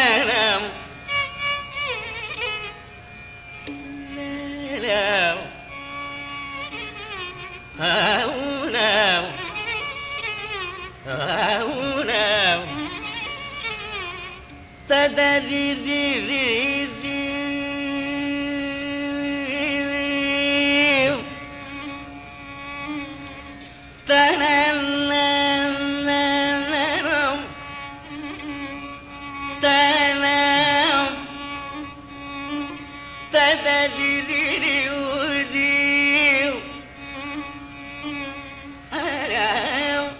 நனம் நனம் நனம் ததரி ரி ரி ரி தனனம் தனம் ததரி ரி ரி ரி ஆம்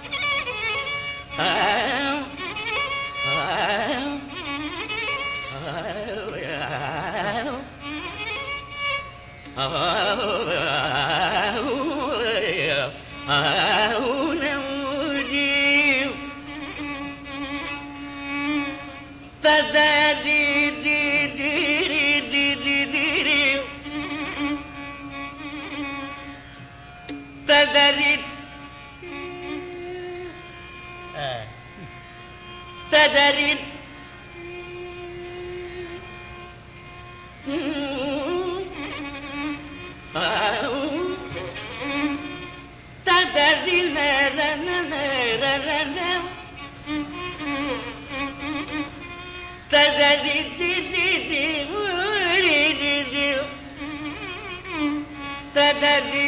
ஆம் ஆம் ததரித் ததரி நரணம் ததரி திரி ததரி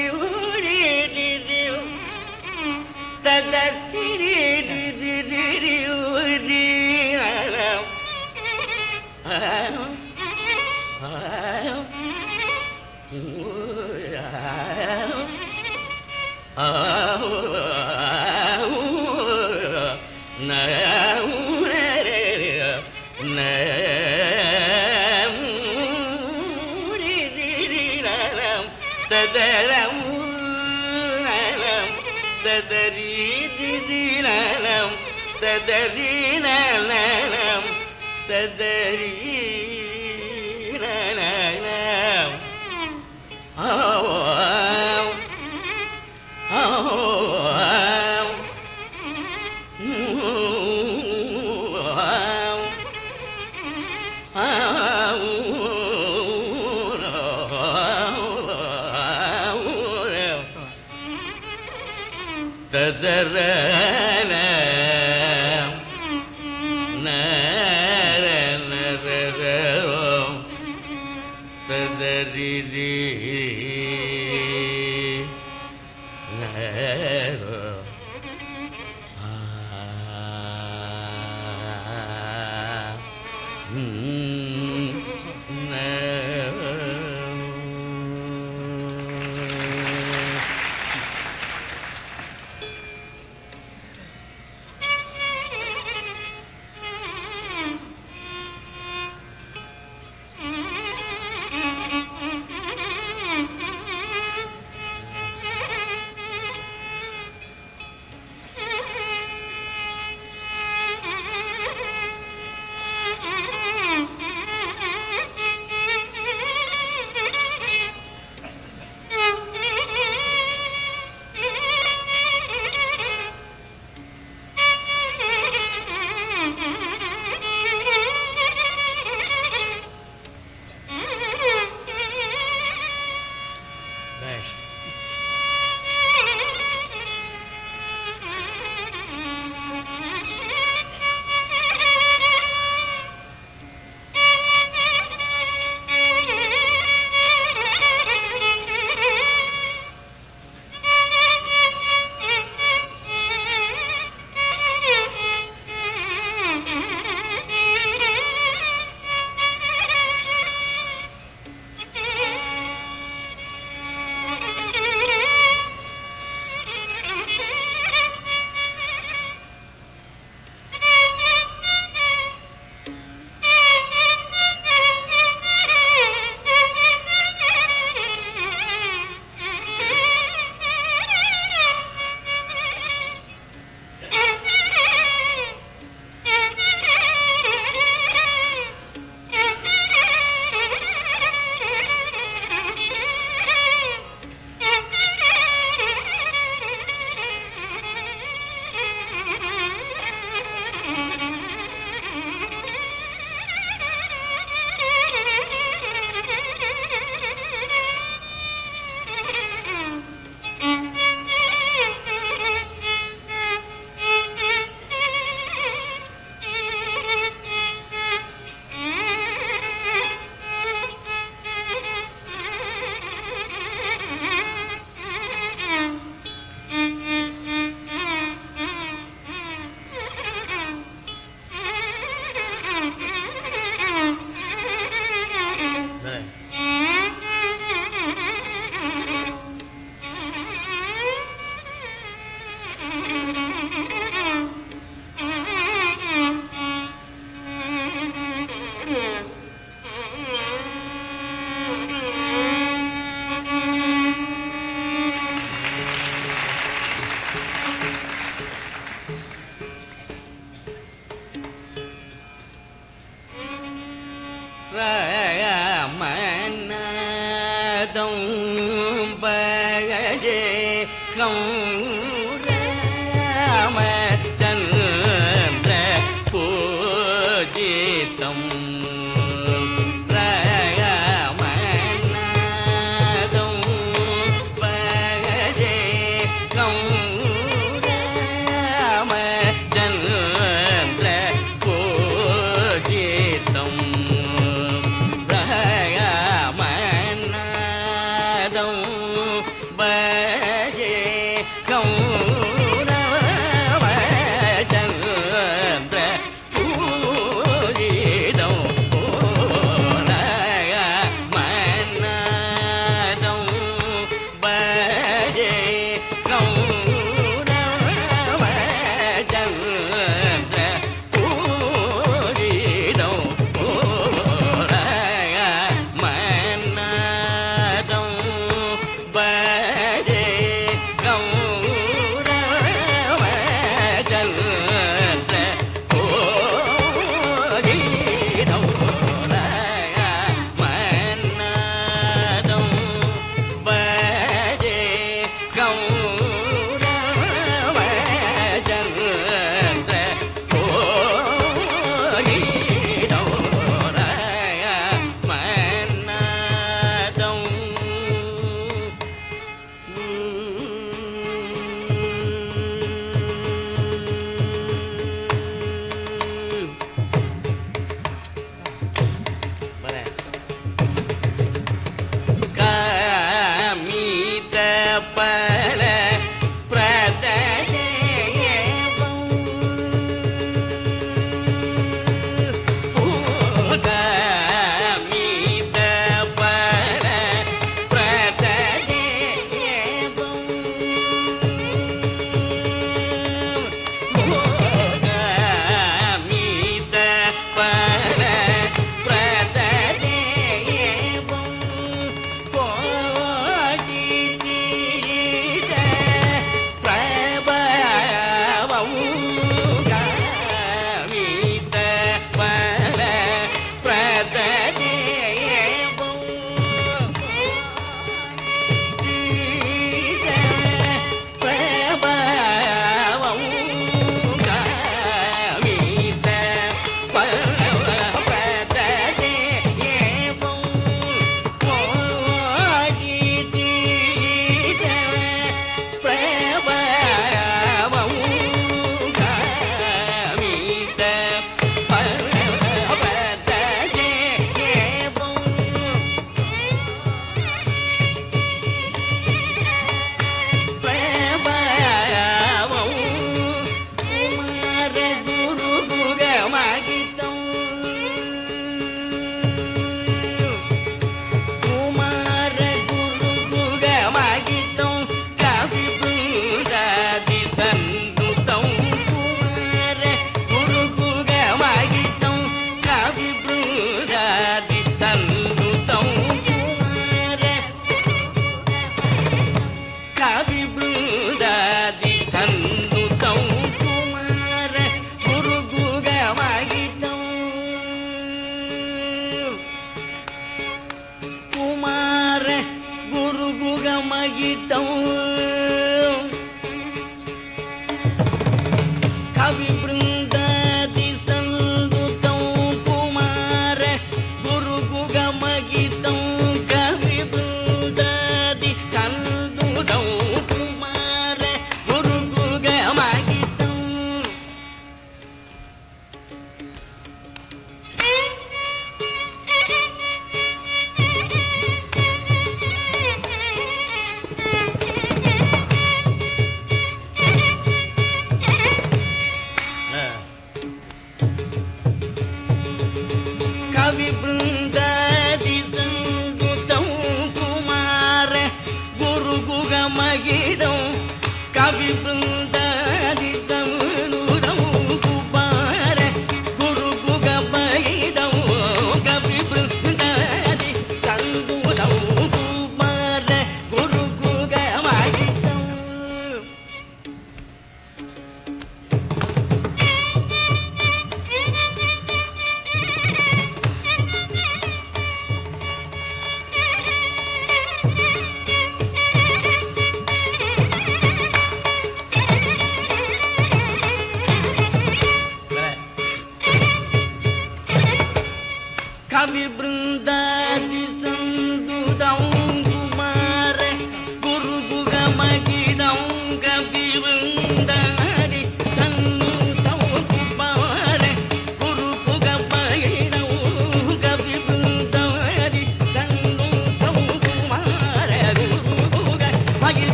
ததரி ஆம் ஆம்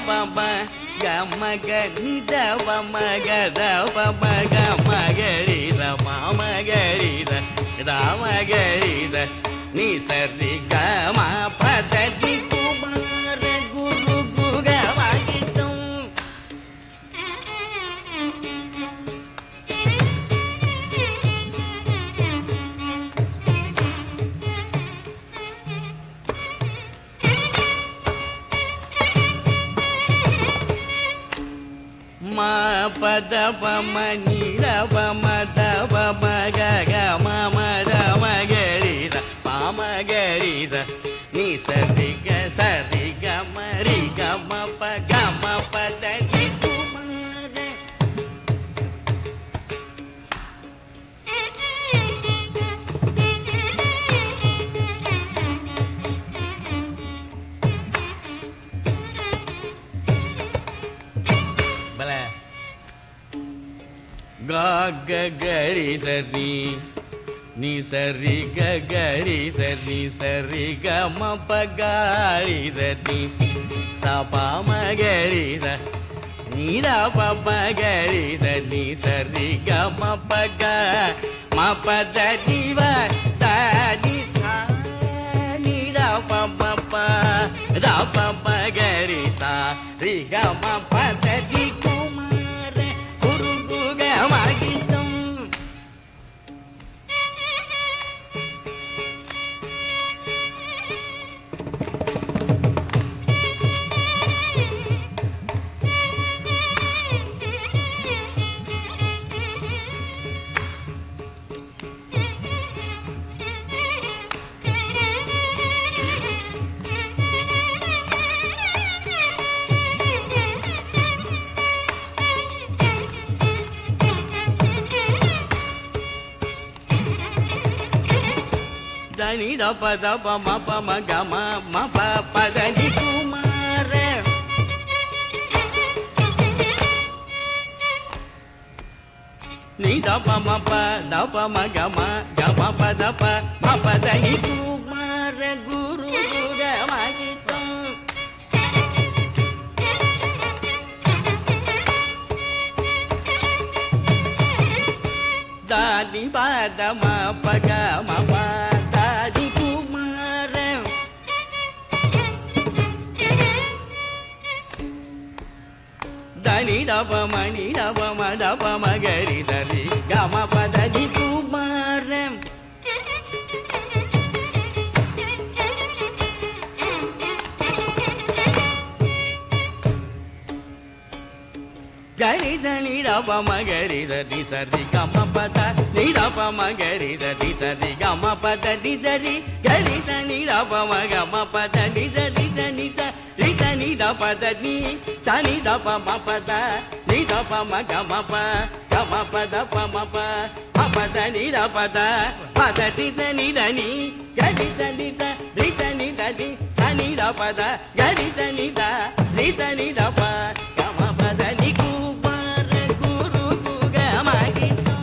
பம கமக நித பமக பமக மகரித மாமகரித ராமகரித நீ சரி கம பததி குமார குரு குகவாகித்தம் மா பத பம நீர பம தப மக கம மத மகரித பாமகரித நீ சரி கம ரி கம ப கம பத தி குமார க கரி சரி நீ சரி கரி சரி சரி கம பகாரி சரி சபாமகரி ச நீதா பமகரி சரி சரி கம பக ம பத திவ தனி சா நீதா பம ப ரா பமகரி சா ரி கம பத தி குமார குரு குகவாகித்தம் தனி தப தப ம ப ம க ம ம ப பத நி குமார நீ தப ம ப தப ம க ம ப தப ம பத நி குமார குரு குகவாகித்தம் தாதி பத ம ப க ம ப தாதி குமார தனி தப மணி தப ம தப மகரி சரி கம பத தி குமார கரி தனி தப மகரி சரி சரி கம பத நீ தப மகரி சரி சரி கம பத தி சரி கரி தனி தப ம கம பத தி சரி சனி ச ரி தனி தப த நீ சனி தப ம பத நீ தப ம கம ப கம பத ப ம ப ம பத நீ தப த பத தி தனி தனி கரி தனி த ரி தனி த தி சனி தப த கரி தனி த ரி தனி தப கம பத நீ குமார குரு குகவாகித்தம்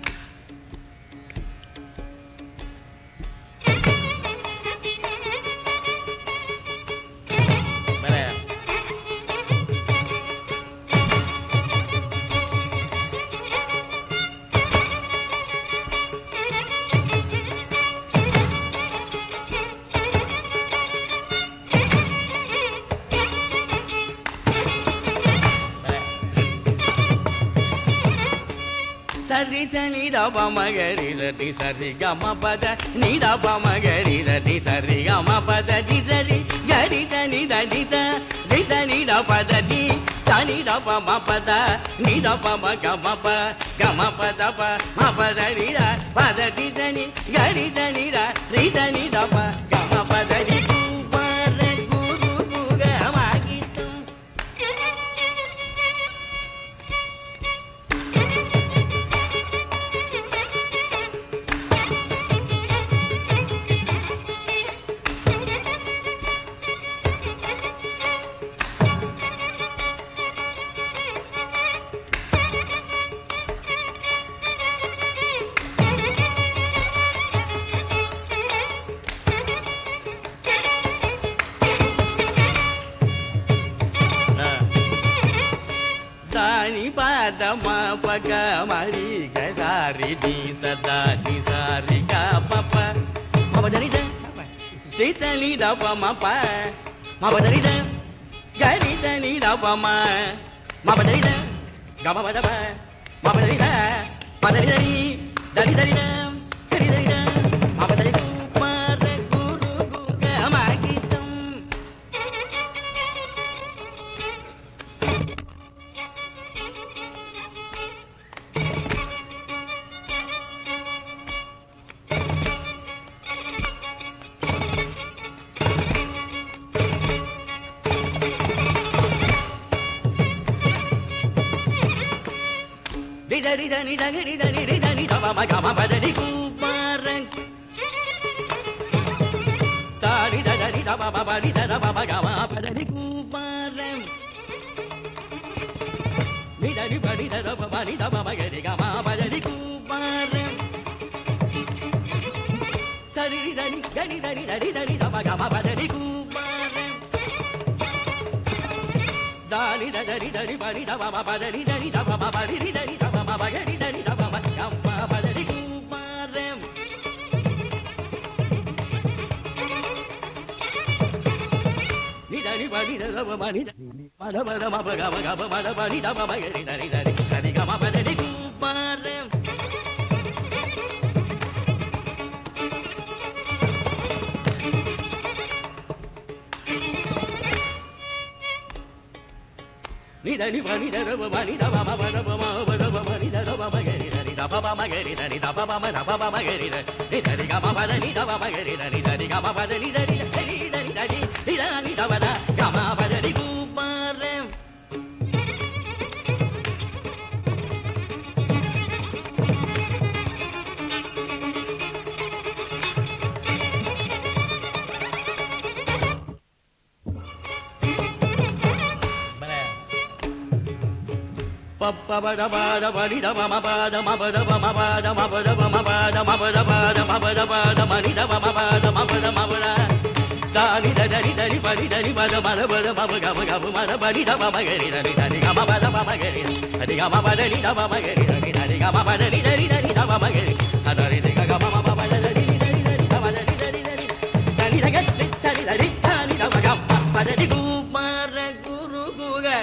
சரி சனி தப மகரி சரி சரி கம பத நீ தப மகரி சரி சரி கம பத தி சரி கரி தனி தனி த ரி தனி தப த தி சனி தப ம பத நீ தப ம கம ப கம பத ப ம பத ரி த பத தி சனி கரி தனி த ரி தனி தப கம பத தி குமார குரு குகவாகித்தம் ma pa ga ma ri ga sa ri di sa da di sa ri ga pa pa ma pa da ni da di sa ni da pa ma pa ma pa da ni da ga ni sa ni da pa ma pa da ni da ga ma pa da pa ma pa da ni da pa da ni da ni da ni da ni da da ni da ni da ma pa da ni pa re guru gu ga ma gitam Ri da ni da ni da ni ri da ni da ma ga ma pa da ni gu pa re da ni da ni da ma pa ni da ma ga ma pa da ni gu pa re ni da ni pa ni da ma ni da ma ga ni ga ma pa da ni gu pa re sa ri da ni ga ni da ni da ma ga ma pa da ni gu pa re da ni da ni pa ni da ma pa da ni da ma pa ni da ni da ma pa ga ni da ni da ma ga ma pa da ni gu pa re ni da ni pa ni da ma ni da ma da ma pa ga ma da pa ni da ma pa ga ni da ni ga ma pa da ni gu pa re ni da ni pa ni da ma ni da ma pa da ma ni da ma ga ni da pa ma ga ni da pa ma ga ni da ni ga ma pa da ni da ma ga ni da ni ga ma pa da ni da ni da ni da ma da ga ma pa da ni gu pa re pa pa ba da ni da ma pa da ma pa da ma pa da ma pa da ma pa da ma pa da ma da ma ni da ma pa da ma pa da ma pa da ni da ni pa ni pa da ma da ma pa ga ma da pa ni da ma ga ni da ni ga ma pa da ma ga ni da ga ma pa da ni da ma ga ni da ni ga ma pa da ni da ma ga ni sa da ni ga ga ma pa da ni da ma da ni da ni da ga ni da ma ga pa da ni gu ma re guru gu ga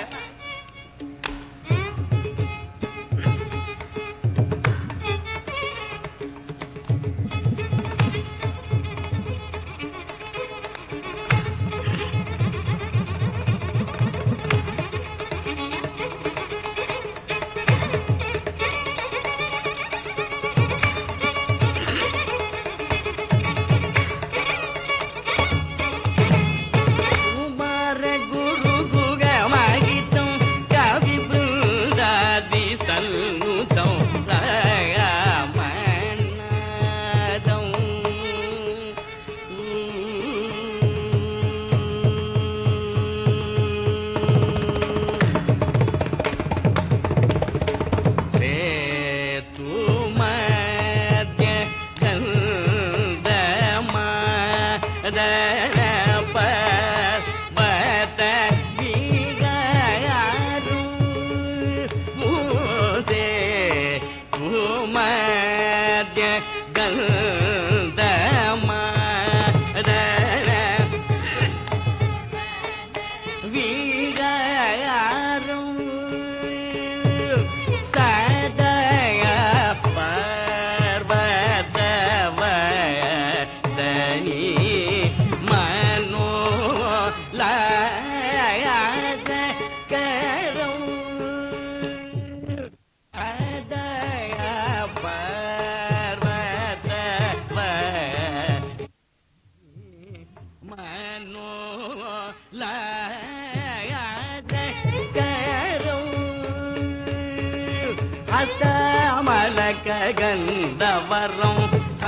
கந்தவரம்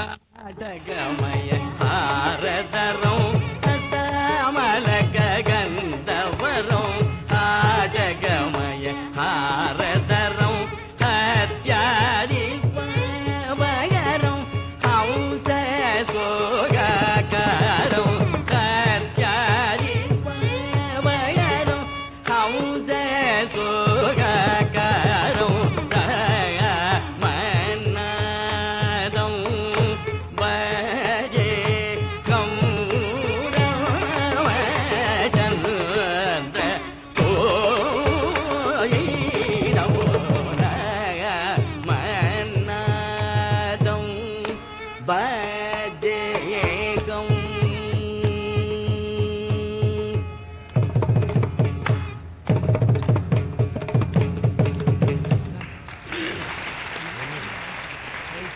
ஆடகமய ஆரதரம் அமலக கந்தவரம் ஆடகமய ஆரதரம் அத்தியாதி பகரம் ஹம்ச சோகாரம் அத்தியாதி பகரம் ஹம்ச சோகாரம் தேகம்